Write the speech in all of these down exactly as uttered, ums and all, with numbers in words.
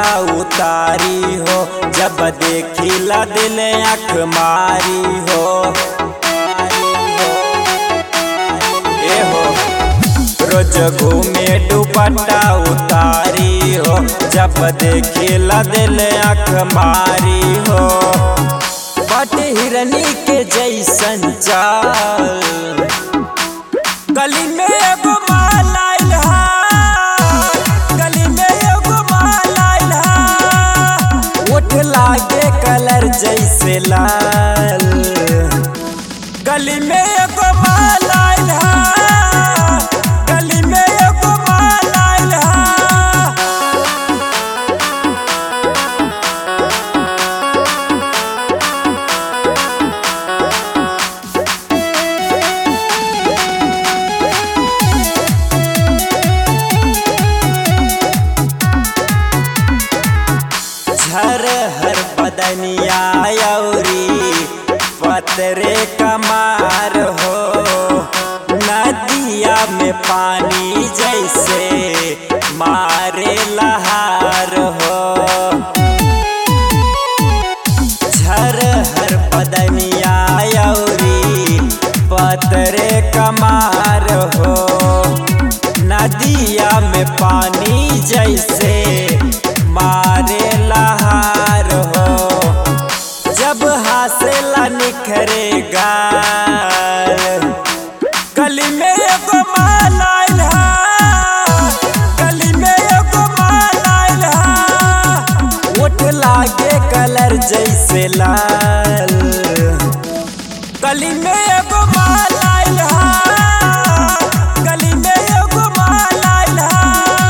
उतारी हो, जब देखिला दिल आँख मारी हो। ए हो रोज घूमे दुपट्टा उतारी हो, जब देखिला दिल आँख मारी हो। बट हिरनी के जैसन चाल गली में एगो माल आइल हा, गली में एगो माल आइल हा। ओठ लागे कलर जैसे लाल, गली में एगो माल आइल हा, गली में एगो माल आइल हा। हर हर बदनिया औरी पतरे कमार हो, नदिया में पानी जैसे मारे लहार हो। झर हर बदनिया औरी पतरे कमार हो, नदिया में पानी जैसे मारे लहार हो। जब हासेला निखरे गाल, गली में एगो माल आइल हा, गली में एगो माल आइल हा। ओठ लागे कलर जैसे लाल, गली में एगो माल आइल हा, गली में एगो माल आइल हा।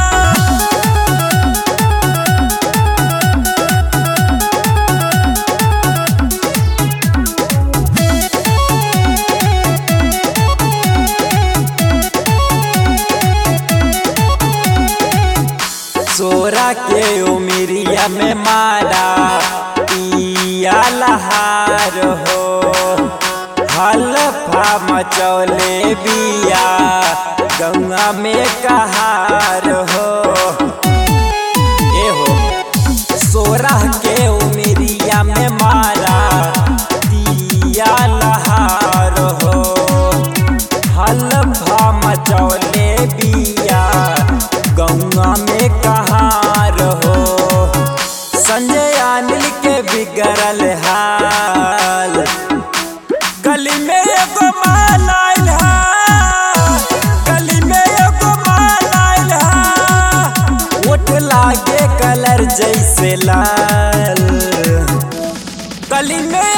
सोरा के उमिरिया में मारा पिया लहार हो, हलफा मचौले बिया गंगा में कहार हो। ए हो सोरा के उमिरिया में मारा पिया लहार हो, हलफा मचौले बिया गंगा में कहार हो। संजय अनिल के बिगड़ल हाल, गली में एगो माल आइल हा, गली में एगो माल आइल हा। ओठ लागे कलर जैसे लाल, गली में